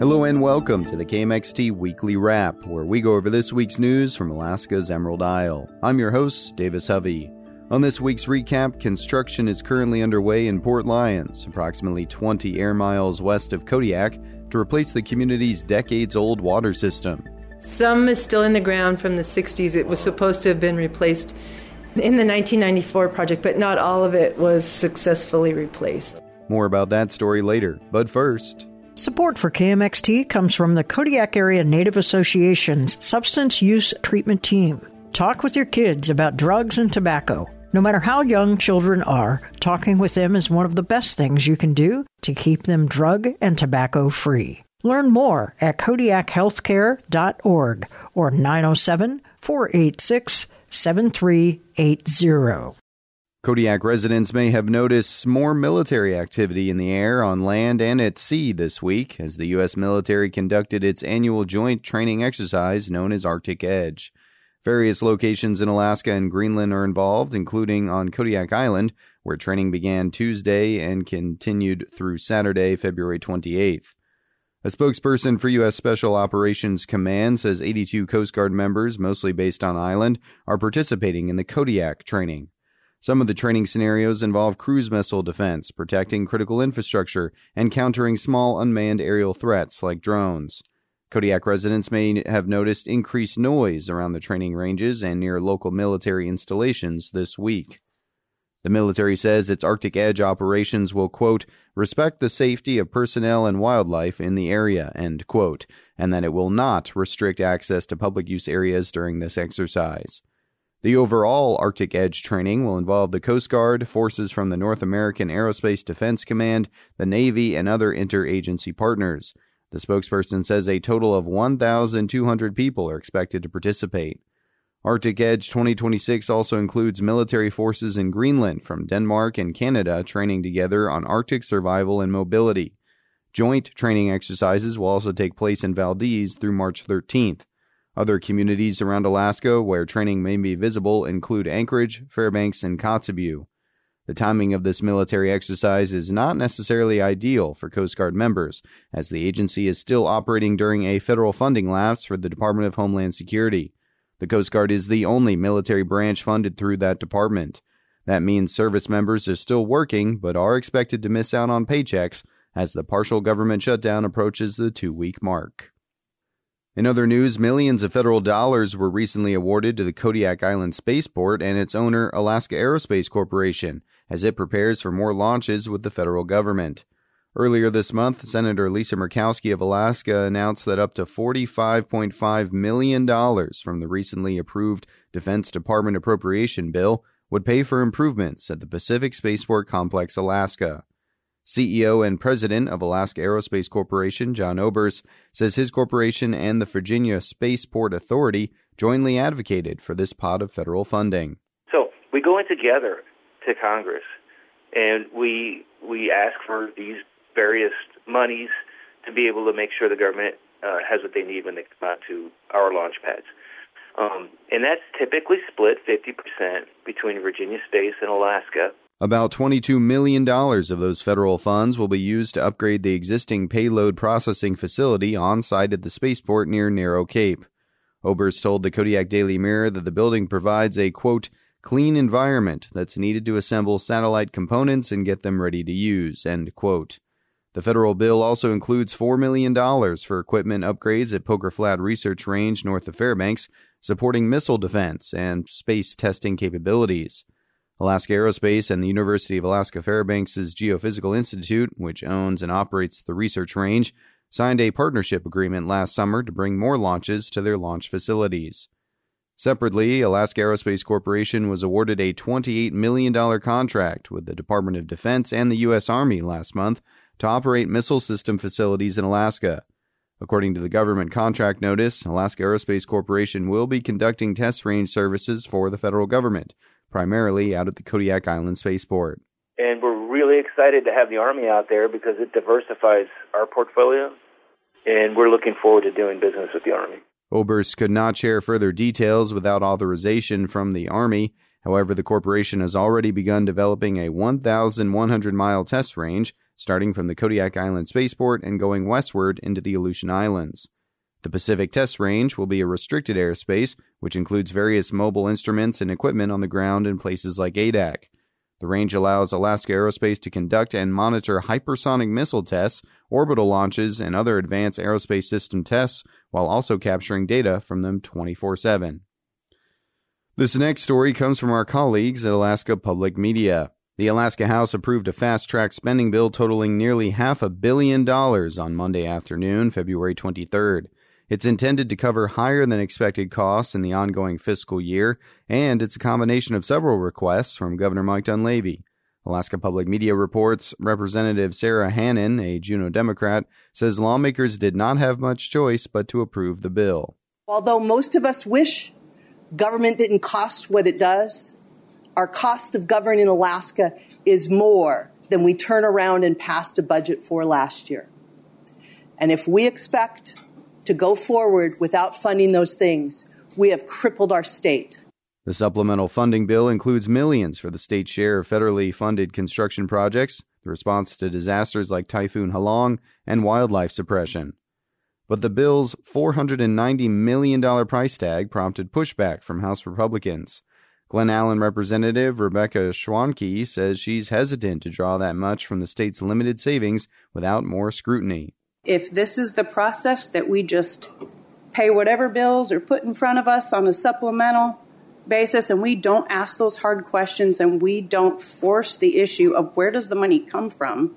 Hello and welcome to the KMXT Weekly Wrap, where we go over this week's news from Alaska's Emerald Isle. I'm your host, Davis Hovey. On this week's recap, construction is currently underway in Port Lions, approximately 20 air miles west of Kodiak, to replace the community's decades-old water system. Some is still in the ground from the 60s. It was supposed to have been replaced in the 1994 project, but not all of it was successfully replaced. More about that story later, but first... Support for KMXT comes from the Kodiak Area Native Association's Substance Use Treatment Team. Talk with your kids about drugs and tobacco. No matter how young children are, talking with them is one of the best things you can do to keep them drug and tobacco free. Learn more at kodiakhealthcare.org or 907-486-7380. Kodiak residents may have noticed more military activity in the air, on land, and at sea this week as the U.S. military conducted its annual joint training exercise known as Arctic Edge. Various locations in Alaska and Greenland are involved, including on Kodiak Island, where training began Tuesday and continued through Saturday, February 28th. A spokesperson for U.S. Special Operations Command says 82 Coast Guard members, mostly based on island, are participating in the Kodiak training. Some of the training scenarios involve cruise missile defense, protecting critical infrastructure, and countering small unmanned aerial threats like drones. Kodiak residents may have noticed increased noise around the training ranges and near local military installations this week. The military says its Arctic Edge operations will, quote, respect the safety of personnel and wildlife in the area, end quote, and that it will not restrict access to public use areas during this exercise. The overall Arctic Edge training will involve the Coast Guard, forces from the North American Aerospace Defense Command, the Navy, and other interagency partners. The spokesperson says a total of 1,200 people are expected to participate. Arctic Edge 2026 also includes military forces in Greenland from Denmark and Canada training together on Arctic survival and mobility. Joint training exercises will also take place in Valdez through March 13th. Other communities around Alaska where training may be visible include Anchorage, Fairbanks, and Kotzebue. The timing of this military exercise is not necessarily ideal for Coast Guard members, as the agency is still operating during a federal funding lapse for the Department of Homeland Security. The Coast Guard is the only military branch funded through that department. That means service members are still working, but are expected to miss out on paychecks as the partial government shutdown approaches the 2-week mark. In other news, millions of federal dollars were recently awarded to the Kodiak Island Spaceport and its owner, Alaska Aerospace Corporation, as it prepares for more launches with the federal government. Earlier this month, Senator Lisa Murkowski of Alaska announced that up to $45.5 million from the recently approved Defense Department appropriation bill would pay for improvements at the Pacific Spaceport Complex, Alaska. CEO and president of Alaska Aerospace Corporation, John Obers, says his corporation and the Virginia Spaceport Authority jointly advocated for this pot of federal funding. So we go in together to Congress, and we ask for these various monies to be able to make sure the government has what they need when they come out to our launch pads. And that's typically split 50% between Virginia Space and Alaska. About $22 million of those federal funds will be used to upgrade the existing payload processing facility on site at the spaceport near Narrow Cape. Obers told the Kodiak Daily Mirror that the building provides a, quote, clean environment that's needed to assemble satellite components and get them ready to use, end quote. The federal bill also includes $4 million for equipment upgrades at Poker Flat Research Range north of Fairbanks, supporting missile defense and space testing capabilities. Alaska Aerospace and the University of Alaska Fairbanks' Geophysical Institute, which owns and operates the research range, signed a partnership agreement last summer to bring more launches to their launch facilities. Separately, Alaska Aerospace Corporation was awarded a $28 million contract with the Department of Defense and the U.S. Army last month to operate missile system facilities in Alaska. According to the government contract notice, Alaska Aerospace Corporation will be conducting test range services for the federal government, primarily out at the Kodiak Island Spaceport. And we're really excited to have the Army out there because it diversifies our portfolio, and we're looking forward to doing business with the Army. Obers could not share further details without authorization from the Army. However, the corporation has already begun developing a 1,100-mile test range starting from the Kodiak Island spaceport and going westward into the Aleutian Islands. The Pacific Test Range will be a restricted airspace, which includes various mobile instruments and equipment on the ground in places like Adak. The range allows Alaska Aerospace to conduct and monitor hypersonic missile tests, orbital launches, and other advanced aerospace system tests, while also capturing data from them 24/7. This next story comes from our colleagues at Alaska Public Media. The Alaska House approved a fast-track spending bill totaling nearly $500 million on Monday afternoon, February 23rd. It's intended to cover higher-than-expected costs in the ongoing fiscal year, and it's a combination of several requests from Governor Mike Dunleavy. Alaska Public Media reports Representative Sarah Hannon, a Juneau Democrat, says lawmakers did not have much choice but to approve the bill. Although most of us wish government didn't cost what it does, our cost of governing Alaska is more than we turn around and passed a budget for last year. And if we expect to go forward without funding those things, we have crippled our state. The supplemental funding bill includes millions for the state's share of federally funded construction projects, the response to disasters like Typhoon Halong, and wildlife suppression. But the bill's $490 million price tag prompted pushback from House Republicans. Glen Allen Representative Rebecca Schwanke says she's hesitant to draw that much from the state's limited savings without more scrutiny. If this is the process that we just pay whatever bills are put in front of us on a supplemental basis and we don't ask those hard questions and we don't force the issue of where does the money come from,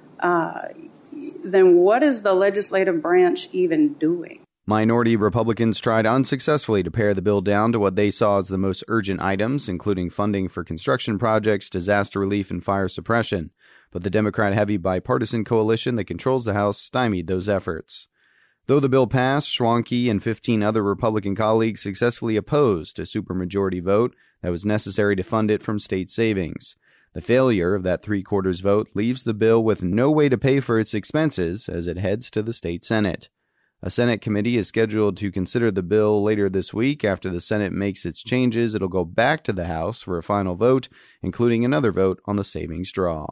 then what is the legislative branch even doing? Minority Republicans tried unsuccessfully to pare the bill down to what they saw as the most urgent items, including funding for construction projects, disaster relief, and fire suppression. But the Democrat-heavy bipartisan coalition that controls the House stymied those efforts. Though the bill passed, Schwanke and 15 other Republican colleagues successfully opposed a supermajority vote that was necessary to fund it from state savings. The failure of that three-quarters vote leaves the bill with no way to pay for its expenses as it heads to the state Senate. A Senate committee is scheduled to consider the bill later this week. After the Senate makes its changes, it'll go back to the House for a final vote, including another vote on the savings draw.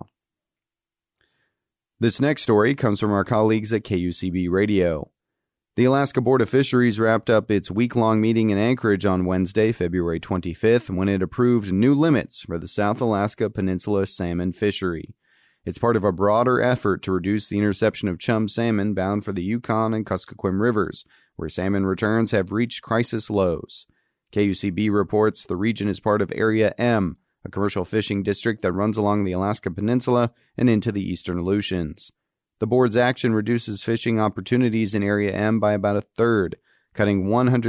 This next story comes from our colleagues at KUCB Radio. The Alaska Board of Fisheries wrapped up its week-long meeting in Anchorage on Wednesday, February 25th, when it approved new limits for the South Alaska Peninsula salmon fishery. It's part of a broader effort to reduce the interception of chum salmon bound for the Yukon and Kuskokwim rivers, where salmon returns have reached crisis lows. KUCB reports the region is part of Area M, a commercial fishing district that runs along the Alaska Peninsula and into the eastern Aleutians. The board's action reduces fishing opportunities in Area M by about a third, cutting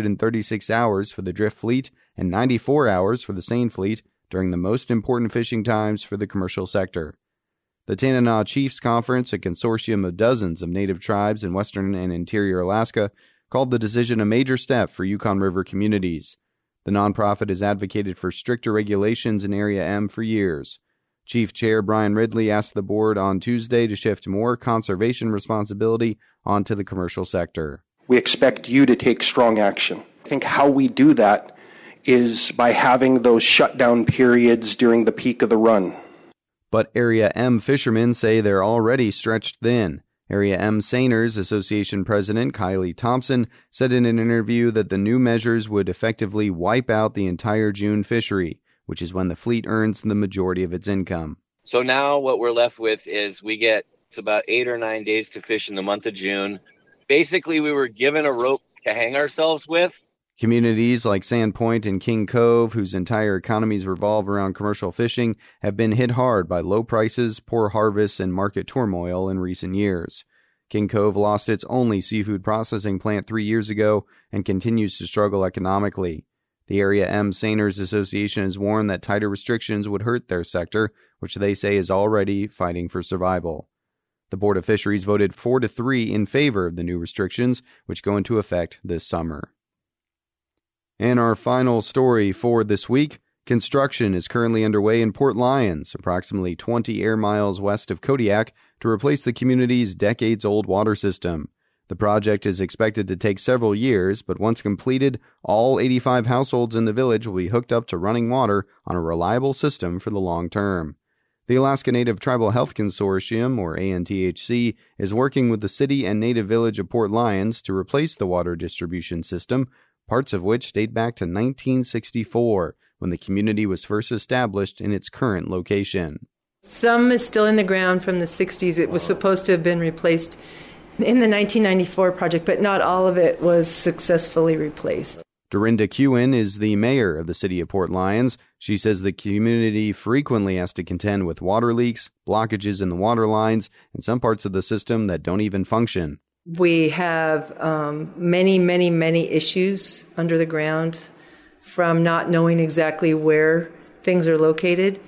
136 hours for the drift fleet and 94 hours for the seine fleet during the most important fishing times for the commercial sector. The Tanana Chiefs Conference, a consortium of dozens of native tribes in western and interior Alaska, called the decision a major step for Yukon River communities. The nonprofit has advocated for stricter regulations in Area M for years. Chief Chair Brian Ridley asked the board on Tuesday to shift more conservation responsibility onto the commercial sector. We expect you to take strong action. I think how we do that is by having those shutdown periods during the peak of the run. But Area M fishermen say they're already stretched thin. Area M Seiners Association President Kylie Thompson said in an interview that the new measures would effectively wipe out the entire June fishery, which is when the fleet earns the majority of its income. So now what we're left with is it's about 8 or 9 days to fish in the month of June. Basically, we were given a rope to hang ourselves with. Communities like Sandpoint and King Cove, whose entire economies revolve around commercial fishing, have been hit hard by low prices, poor harvests, and market turmoil in recent years. King Cove lost its only seafood processing plant 3 years ago and continues to struggle economically. The Area M Seiners Association has warned that tighter restrictions would hurt their sector, which they say is already fighting for survival. The Board of Fisheries voted 4-3 in favor of the new restrictions, which go into effect this summer. And our final story for this week, construction is currently underway in Port Lions, approximately 20 air miles west of Kodiak, to replace the community's decades-old water system. The project is expected to take several years, but once completed, all 85 households in the village will be hooked up to running water on a reliable system for the long term. The Alaska Native Tribal Health Consortium, or ANTHC, is working with the city and native village of Port Lions to replace the water distribution system, parts of which date back to 1964, when the community was first established in its current location. Some is still in the ground from the 60s. It was supposed to have been replaced in the 1994 project, but not all of it was successfully replaced. Dorinda Kewen is the mayor of the city of Port Lions. She says the community frequently has to contend with water leaks, blockages in the water lines, and some parts of the system that don't even function. We have many issues under the ground, from not knowing exactly where things are located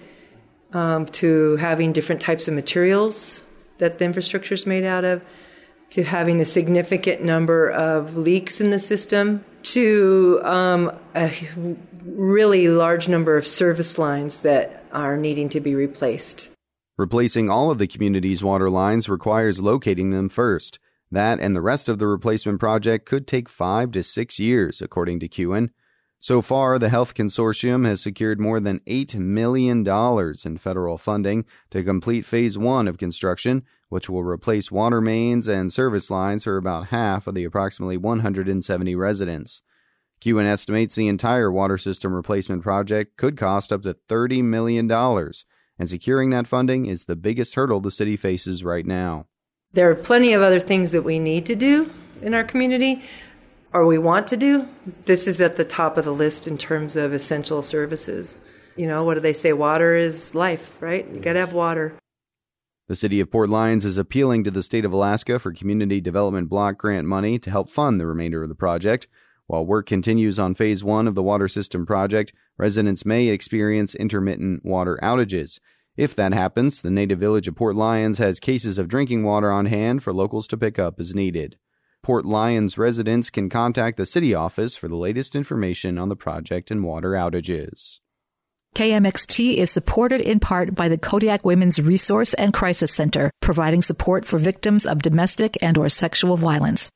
to having different types of materials that the infrastructure is made out of, to having a significant number of leaks in the system, to a really large number of service lines that are needing to be replaced. Replacing all of the community's water lines requires locating them first. That and the rest of the replacement project could take 5 to 6 years, according to Kewen. So far, the Health Consortium has secured more than $8 million in federal funding to complete Phase 1 of construction, which will replace water mains and service lines for about half of the approximately 170 residents. Kewen estimates the entire water system replacement project could cost up to $30 million, and securing that funding is the biggest hurdle the city faces right now. There are plenty of other things that we need to do in our community, or we want to do. This is at the top of the list in terms of essential services. You know, what do they say? Water is life, right? You got to have water. The city of Port Lions is appealing to the state of Alaska for community development block grant money to help fund the remainder of the project. While work continues on Phase 1 of the water system project, residents may experience intermittent water outages. If that happens, the native village of Port Lions has cases of drinking water on hand for locals to pick up as needed. Port Lions residents can contact the city office for the latest information on the project and water outages. KMXT is supported in part by the Kodiak Women's Resource and Crisis Center, providing support for victims of domestic and/or sexual violence.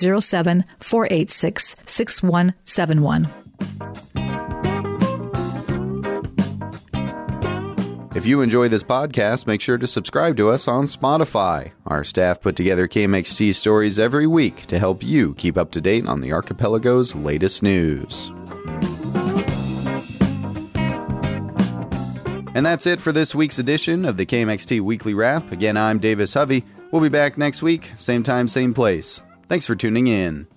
907-486-6171. If you enjoy this podcast, make sure to subscribe to us on Spotify. Our staff put together KMXT stories every week to help you keep up to date on the archipelago's latest news. And that's it for this week's edition of the KMXT Weekly Wrap. Again, I'm Davis Hovey. We'll be back next week, same time, same place. Thanks for tuning in.